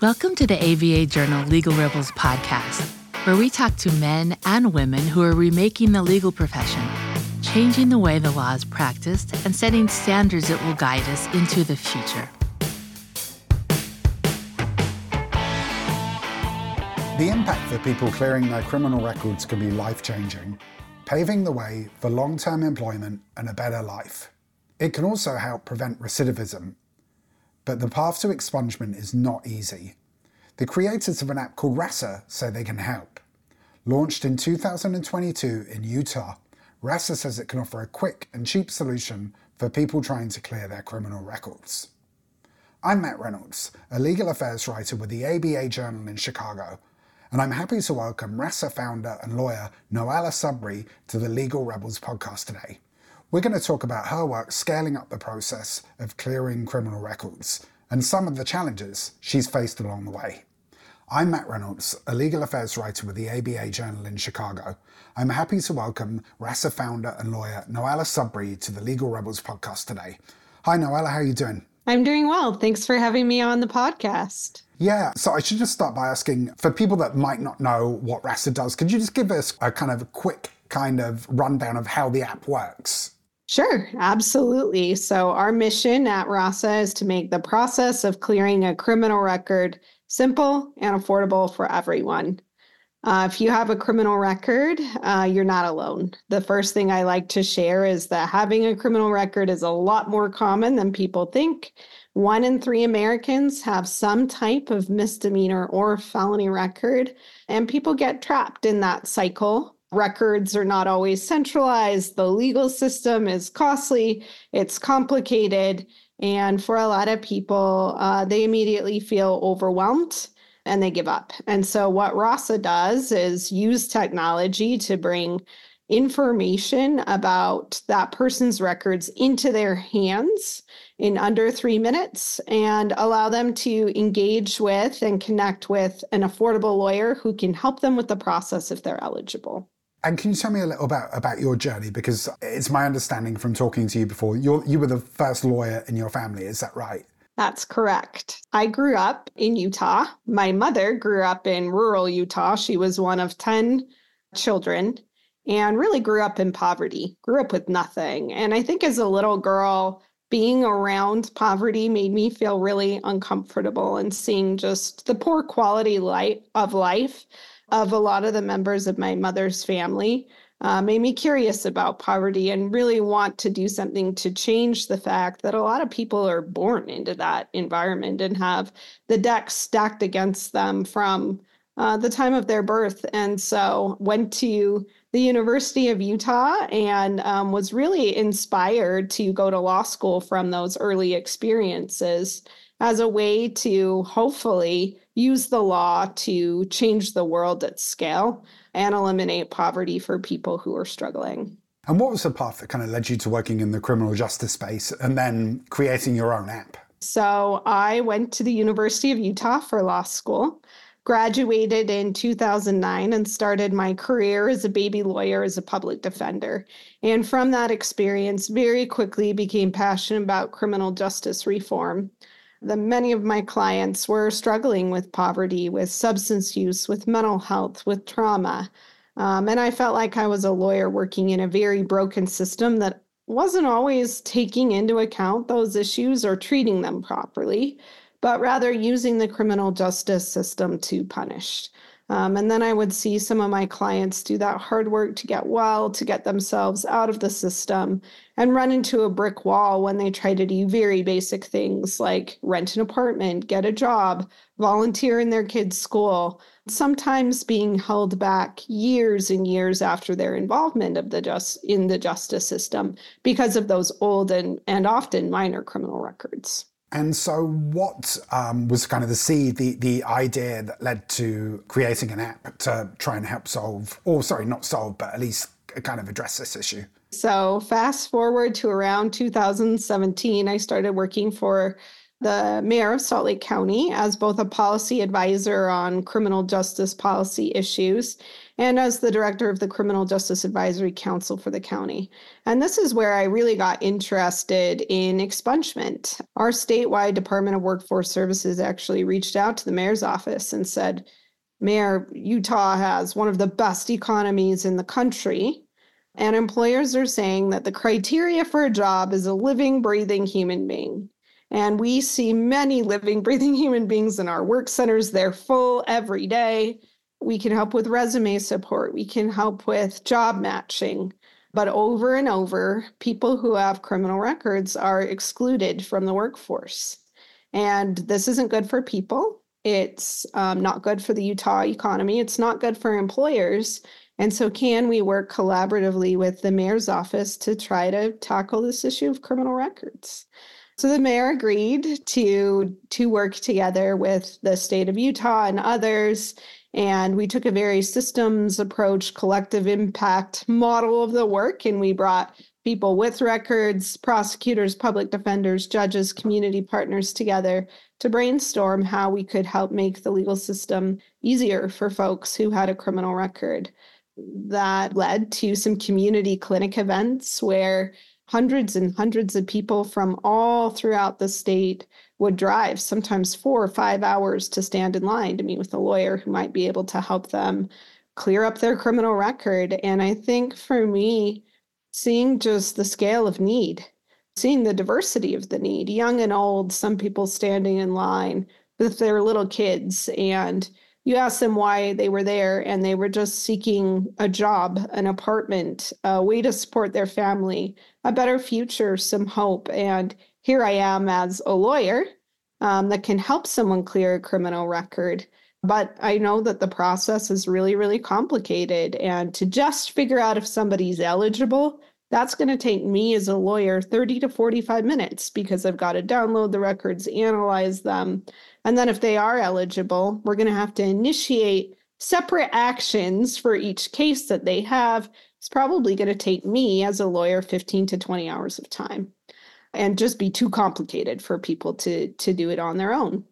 Welcome to the ABA Journal Legal Rebels podcast, where we talk to men and women who are remaking the legal profession, changing the way the law is practiced, and setting standards that will guide us into the future. The impact for people clearing their criminal records can be life-changing, paving the way for long-term employment and a better life. It can also help prevent recidivism. But the path to expungement is not easy. The creators of an app called RASA say they can help. Launched in 2022 in Utah, RASA says it can offer a quick and cheap solution for people trying to clear their criminal records. I'm Matt Reynolds, a legal affairs writer with the ABA Journal in Chicago, and I'm happy to welcome RASA founder and lawyer Noella Subry to the Legal Rebels podcast today. We're going to talk about her work scaling up the process of clearing criminal records and some of the challenges she's faced along the way. I'm Matt Reynolds, a legal affairs writer with the ABA Journal in Chicago. I'm happy to welcome RASA founder and lawyer Noella Subry to the Legal Rebels podcast today. Hi Noella, how are you doing? I'm doing well. Thanks for having me on the podcast. Yeah, so I should just start by asking, for people that might not know what RASA does, could you just give us a kind of quick kind of rundown of how the app works? Sure, absolutely. So our mission at RASA is to make the process of clearing a criminal record simple and affordable for everyone. If you have a criminal record, you're not alone. The first thing I like to share is that having a criminal record is a lot more common than people think. 1 in 3 Americans have some type of misdemeanor or felony record, and people get trapped in that cycle. Records are not always centralized. The legal system is costly. It's complicated. And for a lot of people, they immediately feel overwhelmed and they give up. And so what RASA does is use technology to bring information about that person's records into their hands in under 3 minutes and allow them to engage with and connect with an affordable lawyer who can help them with the process if they're eligible. And can you tell me a little about your journey? Because it's my understanding from talking to you before, you were the first lawyer in your family, is that right? That's correct. I grew up in Utah. My mother grew up in rural Utah. She was one of 10 children and really grew up in poverty, grew up with nothing. And I think as a little girl, being around poverty made me feel really uncomfortable, and seeing just the poor quality of life of a lot of the members of my mother's family made me curious about poverty and really want to do something to change the fact that a lot of people are born into that environment and have the deck stacked against them from the time of their birth. And so went to the University of Utah and was really inspired to go to law school from those early experiences as a way to hopefully use the law to change the world at scale and eliminate poverty for people who are struggling. And what was the path that kind of led you to working in the criminal justice space and then creating your own app? So I went to the University of Utah for law school, graduated in 2009, and started my career as a baby lawyer, as a public defender. And from that experience, very quickly became passionate about criminal justice reform. Many of my clients were struggling with poverty, with substance use, with mental health, with trauma. And I felt like I was a lawyer working in a very broken system that wasn't always taking into account those issues or treating them properly, but rather using the criminal justice system to punish. And then I would see some of my clients do that hard work to get well, to get themselves out of the system, and run into a brick wall when they try to do very basic things like rent an apartment, get a job, volunteer in their kids' school, sometimes being held back years and years after their involvement in the justice system because of those old and often minor criminal records. And so what was kind of the seed, the idea that led to creating an app to try and help but at least kind of address this issue? So fast forward to around 2017, I started working for the mayor of Salt Lake County as both a policy advisor on criminal justice policy issues and as the director of the Criminal Justice Advisory Council for the county. And this is where I really got interested in expungement. Our statewide Department of Workforce Services actually reached out to the mayor's office and said, Mayor, Utah has one of the best economies in the country, and employers are saying that the criteria for a job is a living, breathing human being. And we see many living, breathing human beings in our work centers. They're full every day. We can help with resume support. We can help with job matching. But over and over, people who have criminal records are excluded from the workforce. And this isn't good for people. It's not good for the Utah economy. It's not good for employers. And so can we work collaboratively with the mayor's office to try to tackle this issue of criminal records? So the mayor agreed to work together with the state of Utah and others, and we took a very systems approach, collective impact model of the work, and we brought people with records, prosecutors, public defenders, judges, community partners together to brainstorm how we could help make the legal system easier for folks who had a criminal record. That led to some community clinic events where hundreds and hundreds of people from all throughout the state would drive, sometimes 4 or 5 hours, to stand in line to meet with a lawyer who might be able to help them clear up their criminal record. And I think for me, seeing just the scale of need, seeing the diversity of the need, young and old, some people standing in line with their little kids, and you ask them why they were there, and they were just seeking a job, an apartment, a way to support their family, a better future, some hope. And here I am as a lawyer that can help someone clear a criminal record. But I know that the process is really, really complicated. And to just figure out if somebody's eligible, that's going to take me as a lawyer 30 to 45 minutes because I've got to download the records, analyze them. And then if they are eligible, we're going to have to initiate separate actions for each case that they have. It's probably going to take me as a lawyer 15 to 20 hours of time and just be too complicated for people to do it on their own.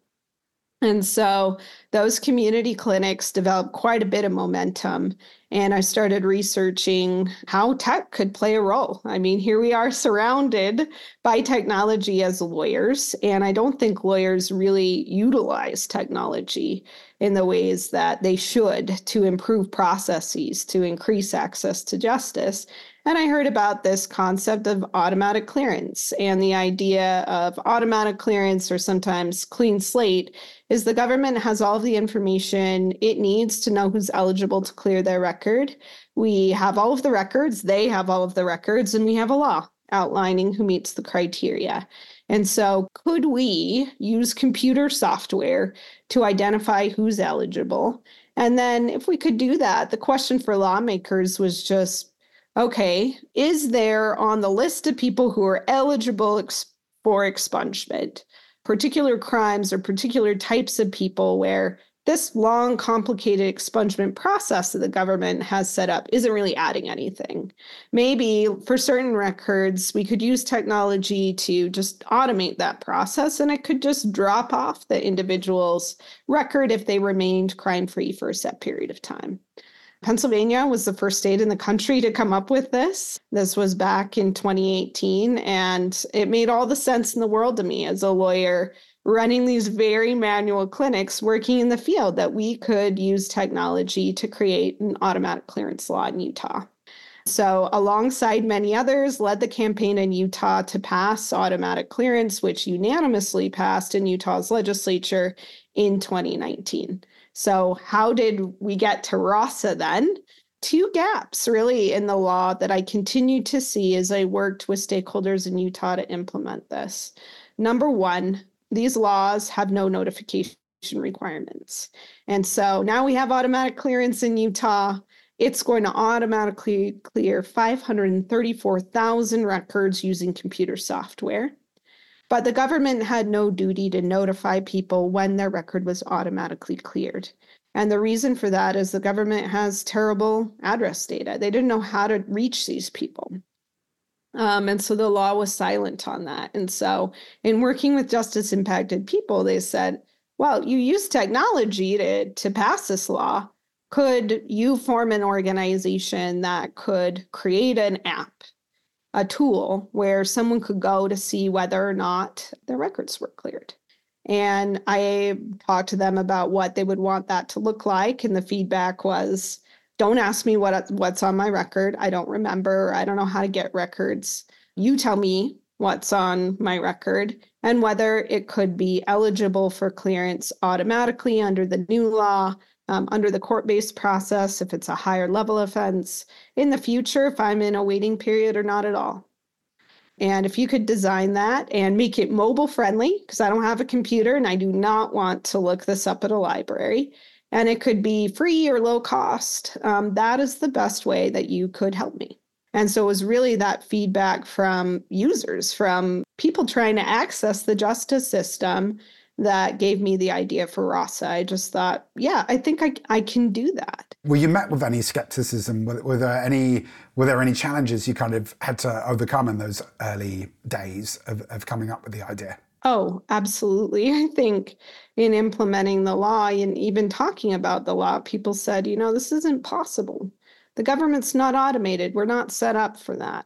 And so those community clinics developed quite a bit of momentum, and I started researching how tech could play a role. I mean, here we are surrounded by technology as lawyers, and I don't think lawyers really utilize technology in the ways that they should to improve processes, to increase access to justice. And I heard about this concept of automatic clearance, and the idea of automatic clearance, or sometimes clean slate, is the government has all of the information it needs to know who's eligible to clear their record. We have all of the records, they have all of the records, and we have a law outlining who meets the criteria. And so could we use computer software to identify who's eligible? And then if we could do that, the question for lawmakers was just, okay, is there on the list of people who are eligible for expungement particular crimes or particular types of people where this long, complicated expungement process that the government has set up isn't really adding anything? Maybe for certain records, we could use technology to just automate that process, and it could just drop off the individual's record if they remained crime-free for a set period of time. Pennsylvania was the first state in the country to come up with this. This was back in 2018, and it made all the sense in the world to me as a lawyer running these very manual clinics, working in the field, that we could use technology to create an automatic clearance law in Utah. So alongside many others, led the campaign in Utah to pass automatic clearance, which unanimously passed in Utah's legislature in 2019. So how did we get to RASA then? Two gaps really in the law that I continued to see as I worked with stakeholders in Utah to implement this. Number one, these laws have no notification requirements. And so now we have automatic clearance in Utah. It's going to automatically clear 534,000 records using computer software. But the government had no duty to notify people when their record was automatically cleared. And the reason for that is the government has terrible address data. They didn't know how to reach these people. And so the law was silent on that. And so in working with justice impacted people, they said, well, you use technology to pass this law. Could you form an organization that could create an app, a tool where someone could go to see whether or not their records were cleared? And I talked to them about what they would want that to look like. And the feedback was, don't ask me what's on my record. I don't remember. I don't know how to get records. You tell me what's on my record and whether it could be eligible for clearance automatically under the new law, under the court-based process, if it's a higher level offense, in the future, if I'm in a waiting period or not at all. And if you could design that and make it mobile friendly, because I don't have a computer and I do not want to look this up at a library, and it could be free or low cost, that is the best way that you could help me. And so it was really that feedback from users, from people trying to access the justice system, that gave me the idea for RASA. I just thought, yeah, I think I can do that. Were you met with any skepticism? Were there any challenges you kind of had to overcome in those early days of coming up with the idea? Oh, absolutely. I think in implementing the law and even talking about the law, people said, this isn't possible. The government's not automated. We're not set up for that.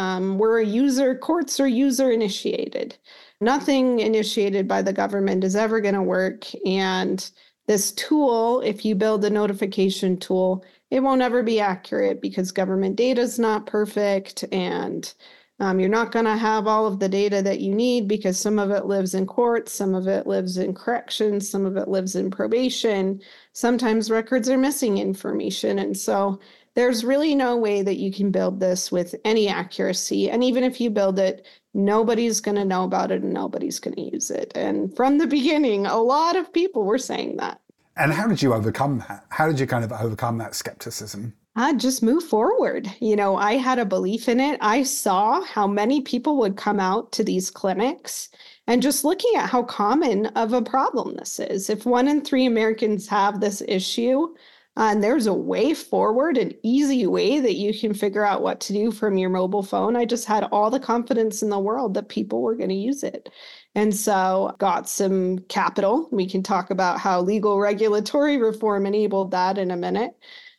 Courts are user initiated. Nothing initiated by the government is ever going to work. And this tool, if you build a notification tool, it won't ever be accurate because government data is not perfect. And you're not going to have all of the data that you need because some of it lives in courts, some of it lives in corrections, some of it lives in probation. Sometimes records are missing information. And so there's really no way that you can build this with any accuracy. And even if you build it, nobody's going to know about it and nobody's going to use it. And from the beginning, a lot of people were saying that. And how did you overcome that? How did you kind of overcome that skepticism? I just move forward. I had a belief in it. I saw how many people would come out to these clinics and just looking at how common of a problem this is. If 1 in 3 Americans have this issue, and there's a way forward, an easy way that you can figure out what to do from your mobile phone. I just had all the confidence in the world that people were going to use it. And so got some capital. We can talk about how legal regulatory reform enabled that in a minute.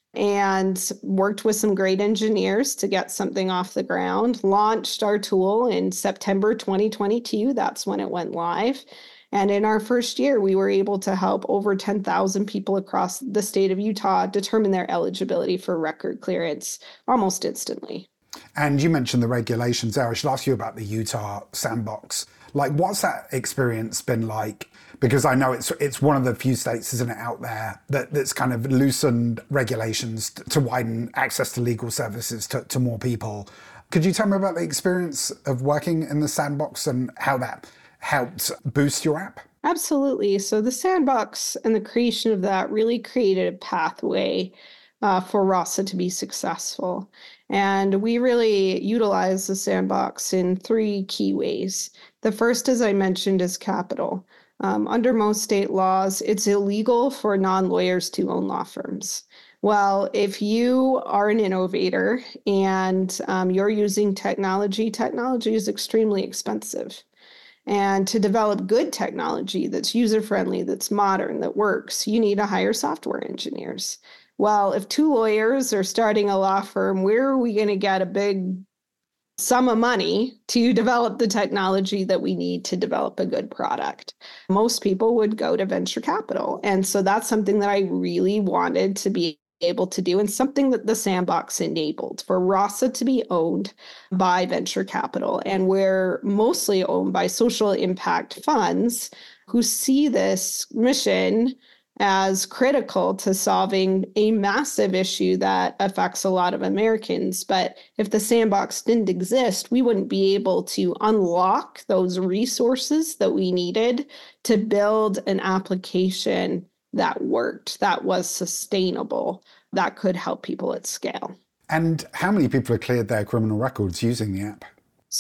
And worked with some great engineers to get something off the ground, launched our tool in September 2022. That's when it went live. And in our first year, we were able to help over 10,000 people across the state of Utah determine their eligibility for record clearance almost instantly. And you mentioned the regulations there. I should ask you about the Utah sandbox. What's that experience been like? Because I know it's one of the few states, isn't it, out there that's kind of loosened regulations to widen access to legal services to more people. Could you tell me about the experience of working in the sandbox and how that helped boost your app? Absolutely. So the sandbox and the creation of that really created a pathway for RASA to be successful. And we really utilize the sandbox in 3 key ways. The first, as I mentioned, is capital. Under most state laws, it's illegal for non-lawyers to own law firms. Well, if you are an innovator and you're using technology is extremely expensive. And to develop good technology that's user-friendly, that's modern, that works, you need to hire software engineers. Well, if 2 lawyers are starting a law firm, where are we going to get a big sum of money to develop the technology that we need to develop a good product? Most people would go to venture capital. And so that's something that I really wanted to be able to do, and something that the sandbox enabled for RASA to be owned by venture capital. And we're mostly owned by social impact funds who see this mission as critical to solving a massive issue that affects a lot of Americans. But if the sandbox didn't exist, we wouldn't be able to unlock those resources that we needed to build an application that worked, that was sustainable, that could help people at scale. And how many people have cleared their criminal records using the app?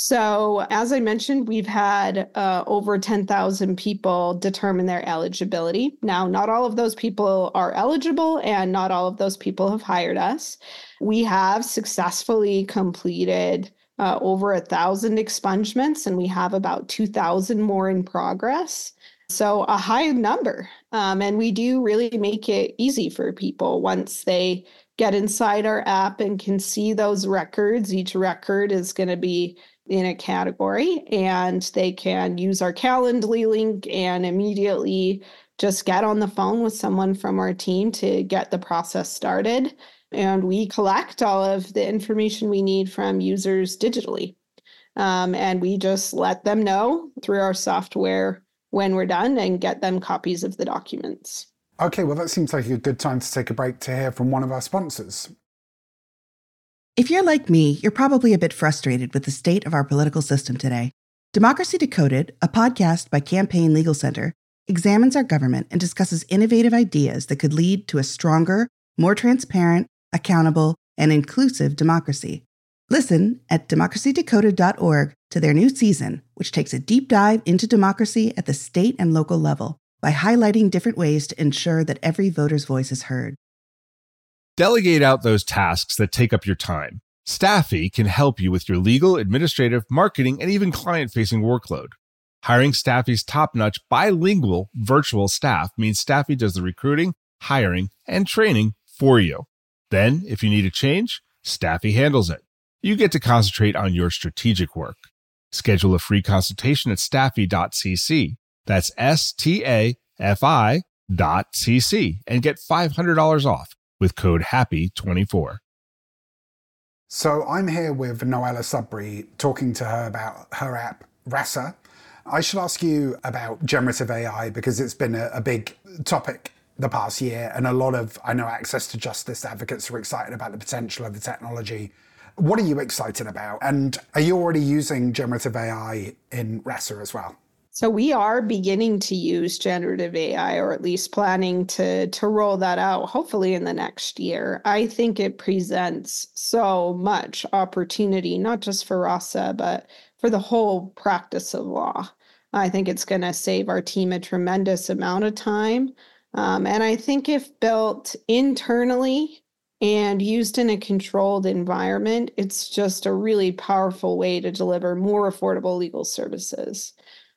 So as I mentioned, we've had over 10,000 people determine their eligibility. Now, not all of those people are eligible and not all of those people have hired us. We have successfully completed over 1,000 expungements, and we have about 2,000 more in progress. So a high number. And we do really make it easy for people once they get inside our app and can see those records. Each record is going to be in a category, and they can use our Calendly link and immediately just get on the phone with someone from our team to get the process started. And we collect all of the information we need from users digitally. And we just let them know through our software when we're done and get them copies of the documents. Okay, well, that seems like a good time to take a break to hear from one of our sponsors. If you're like me, you're probably a bit frustrated with the state of our political system today. Democracy Decoded, a podcast by Campaign Legal Center, examines our government and discusses innovative ideas that could lead to a stronger, more transparent, accountable, and inclusive democracy. Listen at democracydecoded.org to their new season, which takes a deep dive into democracy at the state and local level by highlighting different ways to ensure that every voter's voice is heard. Delegate out those tasks that take up your time. Staffy can help you with your legal, administrative, marketing, and even client-facing workload. Hiring Staffy's top-notch bilingual virtual staff means Staffy does the recruiting, hiring, and training for you. Then, if you need a change, Staffy handles it. You get to concentrate on your strategic work. Schedule a free consultation at staffy.cc. That's staffy.cc and get $500 off with code HAPPY24. So I'm here with Noella Sudbury talking to her about her app, Rasa. I should ask you about generative AI because it's been a big topic the past year, and a lot of, I know, access to justice advocates are excited about the potential of the technology. What are you excited about? And are you already using generative AI in Rasa as well? So we are beginning to use generative AI, or at least planning to roll that out, hopefully in the next year. I think it presents so much opportunity, not just for Rasa, but for the whole practice of law. I think it's going to save our team a tremendous amount of time. And I think if built internally and used in a controlled environment, it's just a really powerful way to deliver more affordable legal services.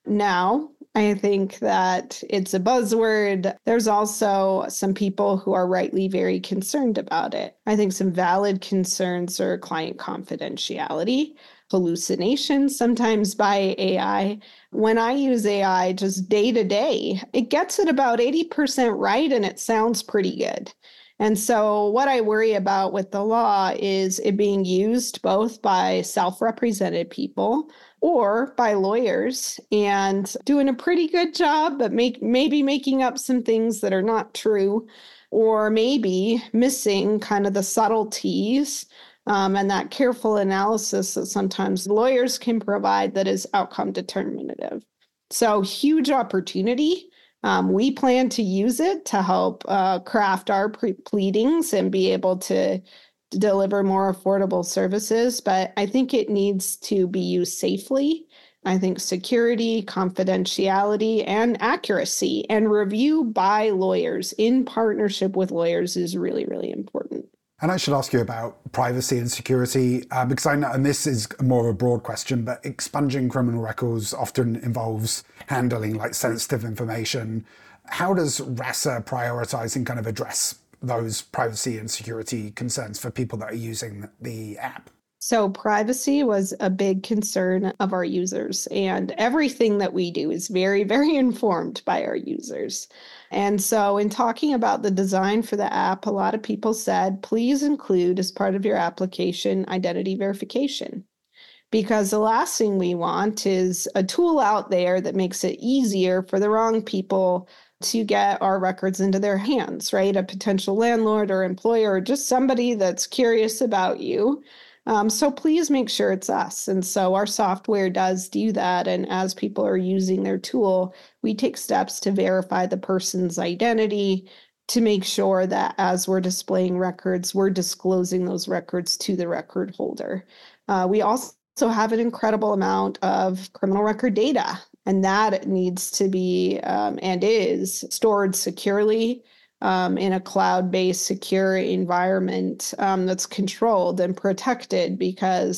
Now, I think that it's a buzzword. There's also some people who are rightly very concerned about it. I think some valid concerns are client confidentiality, hallucinations sometimes by AI. When I use AI just day to day, it gets it about 80% right and it sounds pretty good. And so what I worry about with the law is it being used both by self-represented people or by lawyers and doing a pretty good job, but maybe making up some things that are not true, or maybe missing kind of the subtleties and that careful analysis that sometimes lawyers can provide that is outcome determinative. So huge opportunity. We plan to use it to help craft our pleadings and be able to deliver more affordable services, but I think it needs to be used safely. I think security, confidentiality, and accuracy and review by lawyers in partnership with lawyers is really, really important. And I should ask you about privacy and security, because I know, and this is more of a broad question, but expunging criminal records often involves handling like sensitive information. How does Rasa prioritize and kind of address those privacy and security concerns for people that are using the app? So privacy was a big concern of our users, and everything that we do is very, very informed by our users. And so in talking about the design for the app, a lot of people said, please include as part of your application identity verification. Because the last thing we want is a tool out there that makes it easier for the wrong people to get our records into their hands, right? A potential landlord or employer, or just somebody that's curious about you. So please make sure it's us. And so our software does do that. And as people are using their tool, we take steps to verify the person's identity to make sure that as we're displaying records, we're disclosing those records to the record holder. We also have an incredible amount of criminal record data, and that needs to be and is stored securely in a cloud-based secure environment that's controlled and protected, because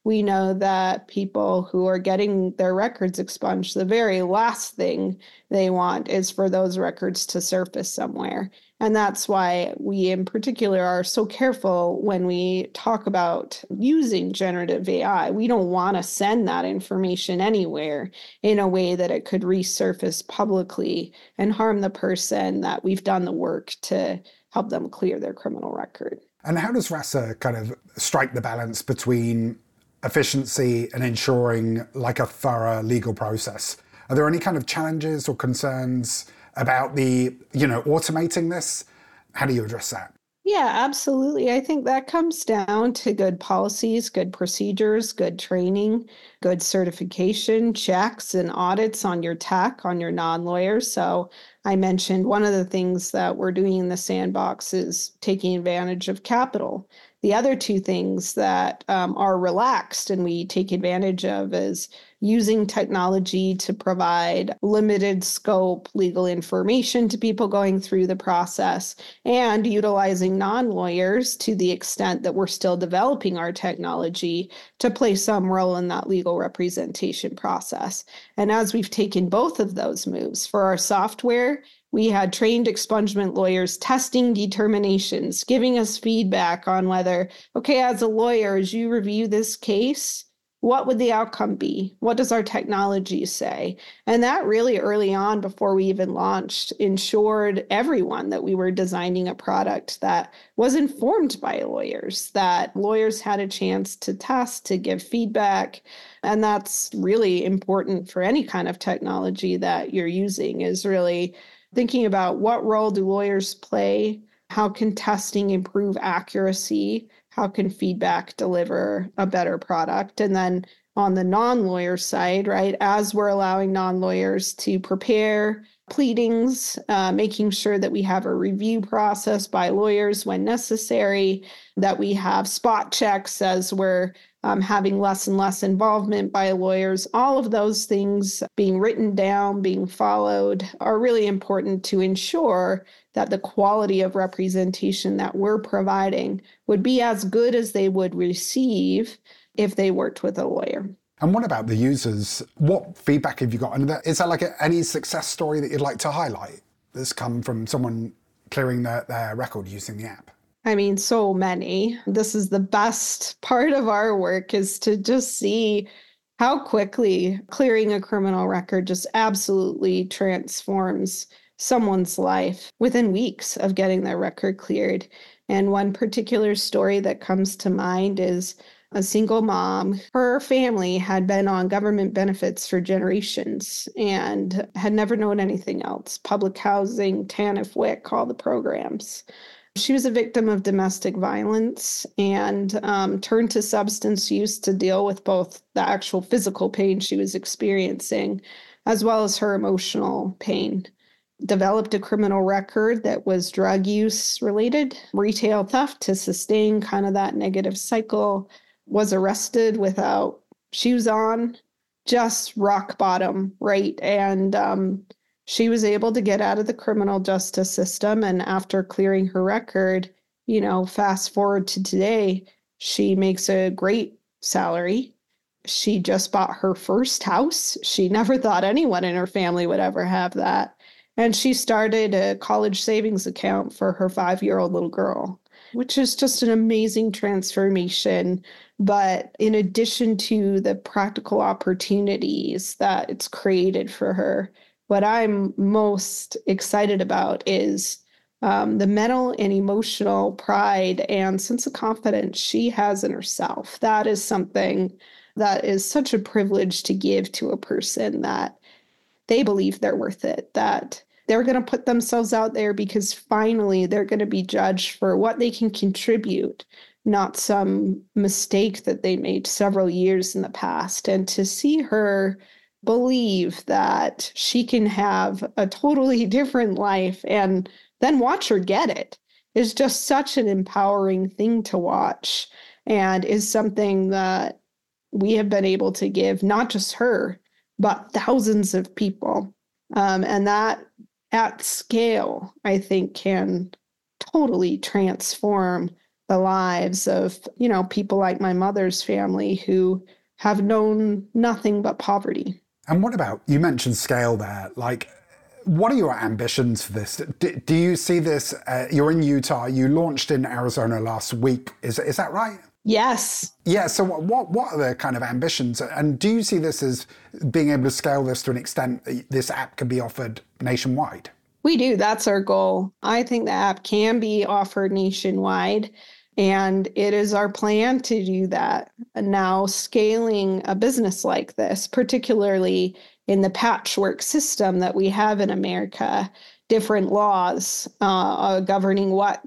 We know that people who are getting their records expunged, the very last thing they want is for those records to surface somewhere. And that's why we in particular are so careful when we talk about using generative AI. We don't want to send that information anywhere in a way that it could resurface publicly and harm the person that we've done the work to help them clear their criminal record. And how does RASA kind of strike the balance between efficiency and ensuring like a thorough legal process? Are there any kind of challenges or concerns about automating this? How do you address that? Yeah, absolutely. I think that comes down to good policies, good procedures, good training, good certification, checks and audits on your tech, on your non-lawyers. So I mentioned one of the things that we're doing in the sandbox is taking advantage of capital. The other two things that are relaxed and we take advantage of is using technology to provide limited scope legal information to people going through the process and utilizing non-lawyers to the extent that we're still developing our technology to play some role in that legal representation process. And as we've taken both of those moves for our software, we had trained expungement lawyers testing determinations, giving us feedback on whether, okay, as a lawyer, as you review this case, what would the outcome be? What does our technology say? And that really early on, before we even launched, ensured everyone that we were designing a product that was informed by lawyers, that lawyers had a chance to test, to give feedback. And that's really important for any kind of technology that you're using, is really thinking about what role do lawyers play? How can testing improve accuracy? How can feedback deliver a better product? And then on the non-lawyer side, right, as we're allowing non-lawyers to prepare pleadings, making sure that we have a review process by lawyers when necessary, that we have spot checks as we're having less and less involvement by lawyers. All of those things being written down, being followed are really important to ensure that the quality of representation that we're providing would be as good as they would receive if they worked with a lawyer. And what about the users? What feedback have you got? And is there like any success story that you'd like to highlight that's come from someone clearing their record using the app? I mean, so many. This is the best part of our work, is to just see how quickly clearing a criminal record just absolutely transforms someone's life within weeks of getting their record cleared. And one particular story that comes to mind is a single mom. Her family had been on government benefits for generations and had never known anything else. Public housing, TANF, WIC, all the programs. She was a victim of domestic violence and turned to substance use to deal with both the actual physical pain she was experiencing, as well as her emotional pain. Developed a criminal record that was drug use related, retail theft to sustain kind of that negative cycle, was arrested without shoes on, just rock bottom, right? And she was able to get out of the criminal justice system. And after clearing her record, fast forward to today, she makes a great salary. She just bought her first house. She never thought anyone in her family would ever have that. And she started a college savings account for her 5-year-old little girl, which is just an amazing transformation. But in addition to the practical opportunities that it's created for her, what I'm most excited about is the mental and emotional pride and sense of confidence she has in herself. That is something that is such a privilege to give to a person, that they believe they're worth it, that they're going to put themselves out there because finally they're going to be judged for what they can contribute, not some mistake that they made several years in the past. And to see her believe that she can have a totally different life and then watch her get it is just such an empowering thing to watch, and is something that we have been able to give not just her, but thousands of people. And that at scale, I think, can totally transform the lives of, people like my mother's family who have known nothing but poverty. And what about, you mentioned scale there, like, what are your ambitions for this? Do you see this, you're in Utah, you launched in Arizona last week, is that right? Yes. Yeah, so what are the kind of ambitions? And do you see this as being able to scale this to an extent that this app can be offered nationwide? We do. That's our goal. I think the app can be offered nationwide, and it is our plan to do that. And now, scaling a business like this, particularly in the patchwork system that we have in America, different laws governing what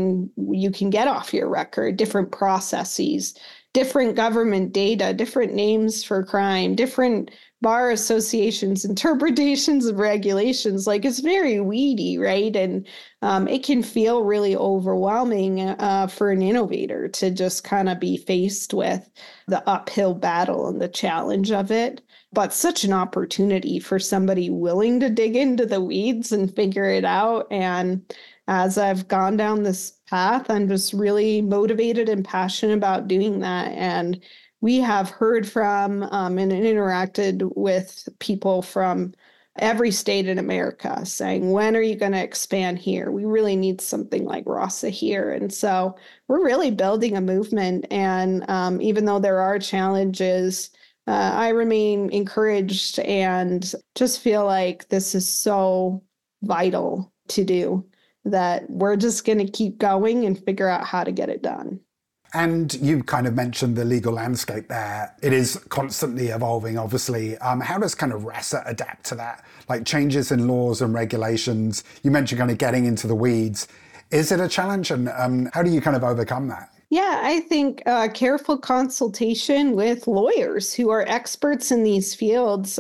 you can get off your record, different processes, different government data, different names for crime, different bar associations, interpretations of regulations. Like, it's very weedy, right? And it can feel really overwhelming for an innovator to just kind of be faced with the uphill battle and the challenge of it. But such an opportunity for somebody willing to dig into the weeds and figure it out. And as I've gone down this path, I'm just really motivated and passionate about doing that. And we have heard from and interacted with people from every state in America saying, when are you going to expand here? We really need something like RASA here. And so we're really building a movement. And even though there are challenges, I remain encouraged and just feel like this is so vital to do that we're just going to keep going and figure out how to get it done. And you kind of mentioned the legal landscape there. It is constantly evolving, obviously. How does kind of RASA adapt to that? Like changes in laws and regulations. You mentioned kind of getting into the weeds. Is it a challenge? And how do you kind of overcome that? Yeah, I think careful consultation with lawyers who are experts in these fields,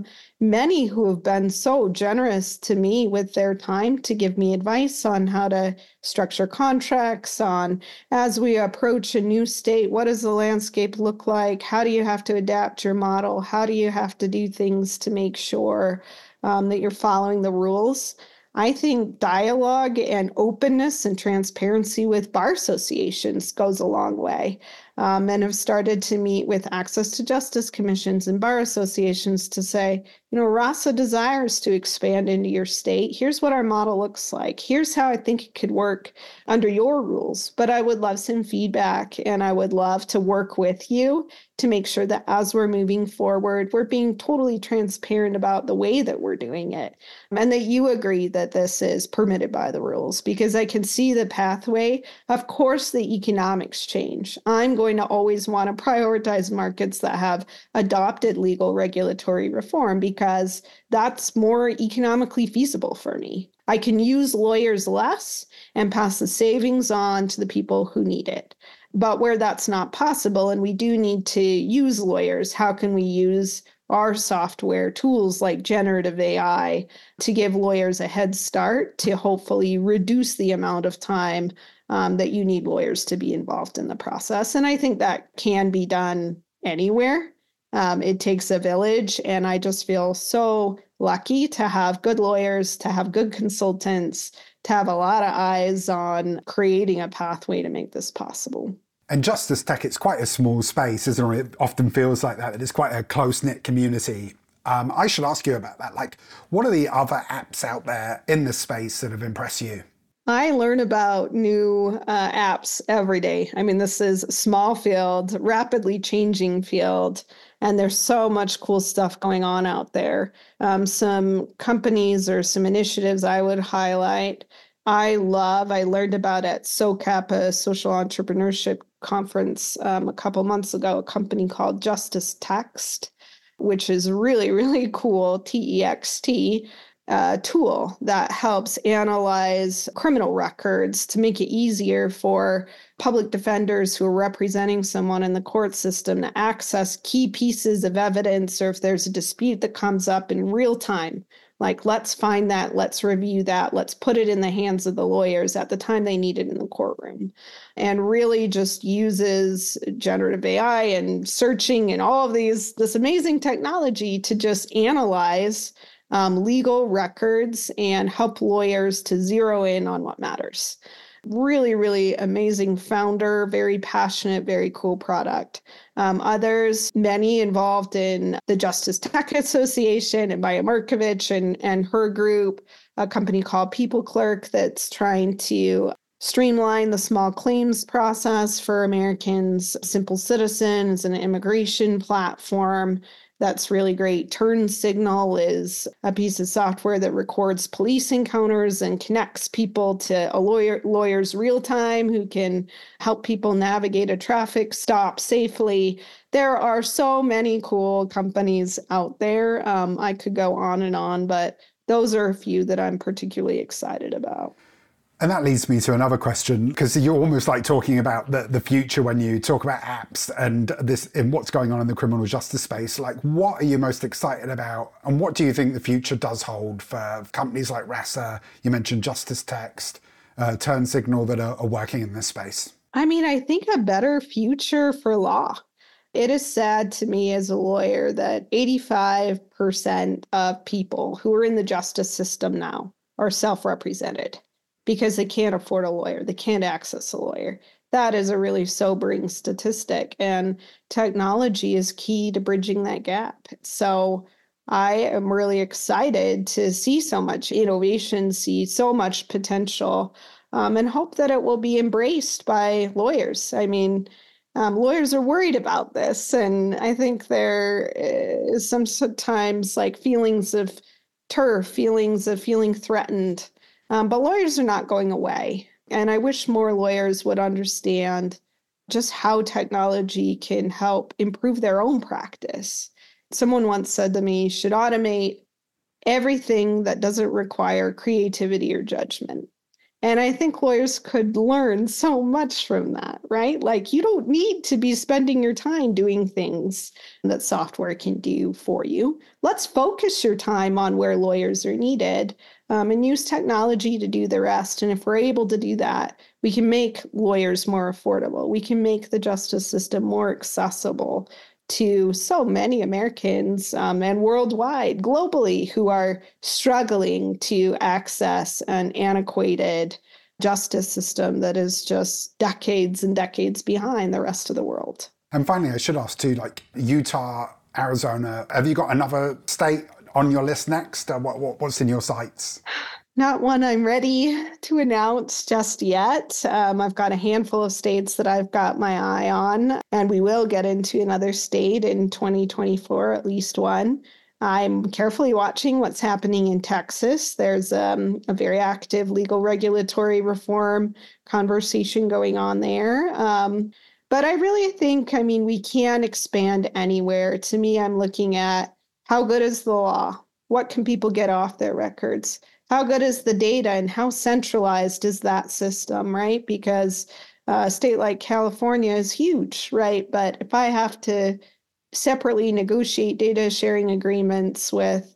many who have been so generous to me with their time to give me advice on how to structure contracts, on as we approach a new state, what does the landscape look like? How do you have to adapt your model? How do you have to do things to make sure that you're following the rules? I think dialogue and openness and transparency with bar associations goes a long way, and have started to meet with access to justice commissions and bar associations to say, RASA desires to expand into your state. Here's what our model looks like. Here's how I think it could work under your rules. But I would love some feedback, and I would love to work with you to make sure that as we're moving forward, we're being totally transparent about the way that we're doing it, and that you agree that this is permitted by the rules, because I can see the pathway. Of course, the economics change. I'm going to always want to prioritize markets that have adopted legal regulatory reform because that's more economically feasible for me. I can use lawyers less and pass the savings on to the people who need it. But where that's not possible, and we do need to use lawyers, how can we use our software tools like generative AI to give lawyers a head start to hopefully reduce the amount of time that you need lawyers to be involved in the process? And I think that can be done anywhere. It takes a village, and I just feel so lucky to have good lawyers, to have good consultants, to have a lot of eyes on creating a pathway to make this possible. And Justice Tech, it's quite a small space, isn't it? It often feels like that. It's quite a close-knit community. I should ask you about that. Like, what are the other apps out there in the space that have impressed you? I learn about new apps every day. I mean, this is a small field, rapidly changing field, and there's so much cool stuff going on out there. Some companies or some initiatives I would highlight. I learned about at SOCAP, a social entrepreneurship conference a couple months ago, a company called Justice Text, which is really, really cool, TEXT, tool that helps analyze criminal records to make it easier for public defenders who are representing someone in the court system to access key pieces of evidence, or if there's a dispute that comes up in real time. Like, let's find that, let's review that, let's put it in the hands of the lawyers at the time they need it in the courtroom. And really just uses generative AI and searching and all of this amazing technology to just analyze legal records and help lawyers to zero in on what matters. Really, really amazing founder, very passionate, very cool product. Others, many involved in the Justice Tech Association and Maya Markovich and her group, a company called People Clerk that's trying to streamline the small claims process for Americans. Simple Citizens, an immigration platform that's really great. Turn Signal is a piece of software that records police encounters and connects people to lawyers real time who can help people navigate a traffic stop safely. There are so many cool companies out there. I could go on, but those are a few that I'm particularly excited about. And that leads me to another question, because you're almost like talking about the future when you talk about apps and what's going on in the criminal justice space. Like, what are you most excited about? And what do you think the future does hold for companies like Rasa? You mentioned Justice Text, Turn Signal that are working in this space. I mean, I think a better future for law. It is sad to me as a lawyer that 85% of people who are in the justice system now are self-represented, because they can't afford a lawyer. They can't access a lawyer. That is a really sobering statistic. And technology is key to bridging that gap. So I am really excited to see so much innovation, see so much potential, and hope that it will be embraced by lawyers. I mean, lawyers are worried about this. And I think there is sometimes like feelings of turf, feelings of feeling threatened. But lawyers are not going away. And I wish more lawyers would understand just how technology can help improve their own practice. Someone once said to me, you should automate everything that doesn't require creativity or judgment. And I think lawyers could learn so much from that, right? Like, you don't need to be spending your time doing things that software can do for you. Let's focus your time on where lawyers are needed, and use technology to do the rest. And if we're able to do that, we can make lawyers more affordable. We can make the justice system more accessible to so many Americans and worldwide, globally, who are struggling to access an antiquated justice system that is just decades and decades behind the rest of the world. And finally, I should ask too, like Utah, Arizona, have you got another state on your list next? What's in your sights? Not one I'm ready to announce just yet. I've got a handful of states that I've got my eye on, and we will get into another state in 2024, at least one. I'm carefully watching what's happening in Texas. There's a very active legal regulatory reform conversation going on there. But I really think, we can expand anywhere. To me, I'm looking at how good is the law? What can people get off their records? How good is the data and how centralized is that system, right? Because a state like California is huge, right? But if I have to separately negotiate data sharing agreements with,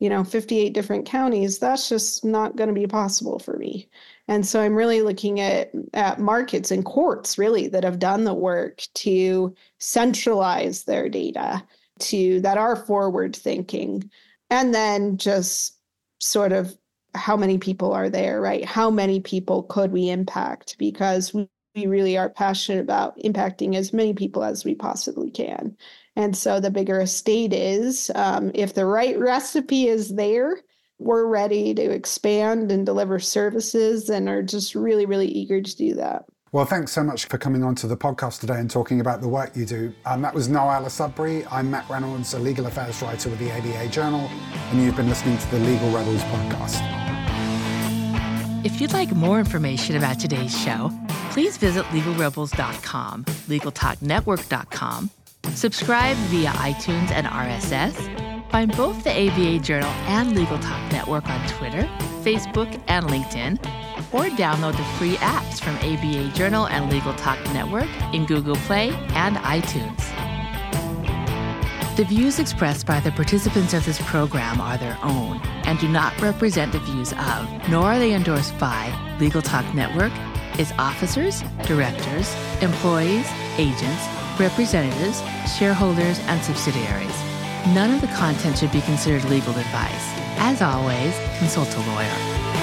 58 different counties, that's just not going to be possible for me. And so I'm really looking at markets and courts, really, that have done the work to centralize their data, that are forward thinking. And then just sort of how many people are there, right? How many people could we impact? Because we really are passionate about impacting as many people as we possibly can. And so the bigger a state is, if the right recipe is there, we're ready to expand and deliver services and are just really, really eager to do that. Well, thanks so much for coming on to the podcast today and talking about the work you do. That was Noella Sudbury. I'm Matt Reynolds, a legal affairs writer with the ABA Journal, and you've been listening to the Legal Rebels podcast. If you'd like more information about today's show, please visit legalrebels.com, legaltalknetwork.com, subscribe via iTunes and RSS, find both the ABA Journal and Legal Talk Network on Twitter, Facebook, and LinkedIn, or download the free apps from ABA Journal and Legal Talk Network in Google Play and iTunes. The views expressed by the participants of this program are their own and do not represent the views of, nor are they endorsed by, Legal Talk Network, its officers, directors, employees, agents, representatives, shareholders, and subsidiaries. None of the content should be considered legal advice. As always, consult a lawyer.